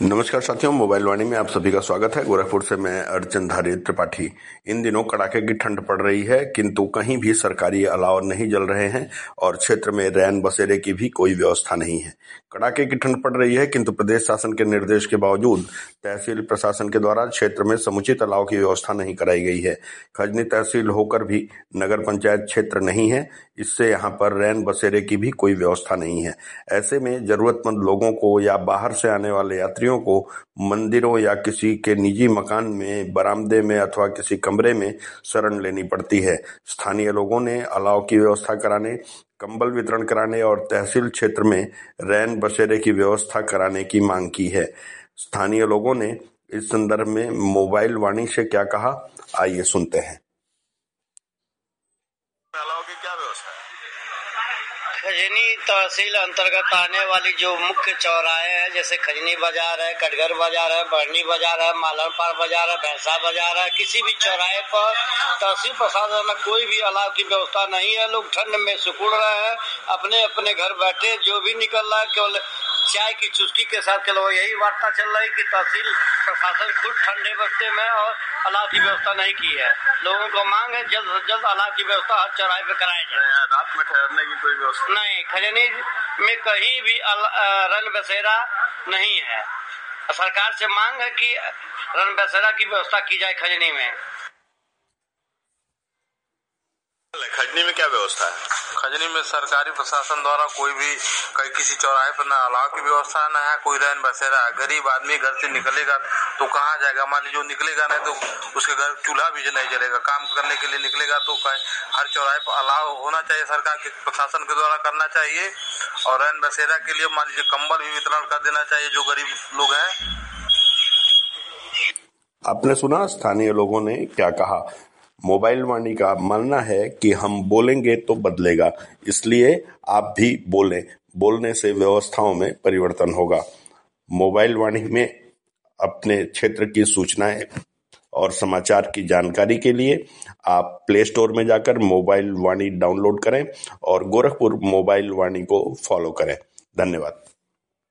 नमस्कार साथियों, मोबाइल वाणी में आप सभी का स्वागत है। गोरखपुर से मैं अर्चनधारी त्रिपाठी। इन दिनों कड़ाके की ठंड पड़ रही है, किंतु कहीं भी सरकारी अलाव नहीं जल रहे हैं और क्षेत्र में रैन बसेरे की भी कोई व्यवस्था नहीं है। कड़ाके की ठंड पड़ रही है, किंतु प्रदेश शासन के निर्देश के बावजूद तहसील प्रशासन के द्वारा क्षेत्र में समुचित अलाव की व्यवस्था नहीं कराई गई है। खजनी तहसील होकर भी नगर पंचायत क्षेत्र नहीं है, इससे यहाँ पर रैन बसेरे की भी कोई व्यवस्था नहीं है। ऐसे में जरूरतमंद लोगों को या बाहर से आने वाले यात्रियों को मंदिरों या किसी के निजी मकान में, बरामदे में अथवा किसी कमरे में शरण लेनी पड़ती है। स्थानीय लोगों ने अलाव की व्यवस्था कराने, कंबल वितरण कराने और तहसील क्षेत्र में रैन बसेरे की व्यवस्था कराने की मांग की है। स्थानीय लोगों ने इस संदर्भ में मोबाइल वाणी से क्या कहा, आइए सुनते हैं। अलाव की क्या व्यवस्था है? खजनी तहसील अंतर्गत आने वाली जो मुख्य चौराहे हैं, जैसे खजनी बाजार है, कटघर बाजार है, बरनी बाजार है, मालनपाड़ बाजार है, भैंसा बाजार है, किसी भी चौराहे पर तहसील प्रशासन में कोई भी अलाव की व्यवस्था नहीं है। लोग ठंड में सिकुड़ रहे हैं, अपने अपने घर बैठे जो भी निकल रहा है केवल चाय की चुस्की के साथ के लोग यही वार्ता चल रही कि तहसील प्रशासन खुद ठंडे बस्ते में और अलाव की व्यवस्था नहीं की है। लोगों को मांग है जल्द से जल्द अलाव की व्यवस्था हर चौराहे पे कराई जाए। रात में ठहरने की कोई व्यवस्था नहीं, खजनी में कहीं भी रन बसेरा नहीं है। सरकार से मांग है कि रन बसेरा की व्यवस्था की जाए खजनी में। खजनी में क्या व्यवस्था है? खजनी में सरकारी प्रशासन द्वारा कोई भी किसी चौराहे पर न अलाव की व्यवस्था न है, कोई रैन बसेरा। गरीब आदमी घर से निकलेगा तो कहाँ जाएगा? मान लीजिए निकलेगा नहीं तो उसके घर चूल्हा भी नहीं जलेगा। काम करने के लिए निकलेगा तो हर चौराहे पर अलाव होना चाहिए, सरकार के प्रशासन के द्वारा करना चाहिए। और रैन बसेरा के लिए मान लीजिए कंबल भी वितरण कर देना चाहिए जो गरीब लोग हैं। आपने सुना स्थानीय लोगों ने क्या कहा। मोबाइल वाणी का मानना है कि हम बोलेंगे तो बदलेगा, इसलिए आप भी बोलें। बोलने से व्यवस्थाओं में परिवर्तन होगा। मोबाइल वाणी में अपने क्षेत्र की सूचनाएं और समाचार की जानकारी के लिए आप प्ले स्टोर में जाकर मोबाइल वाणी डाउनलोड करें और गोरखपुर मोबाइल वाणी को फॉलो करें। धन्यवाद।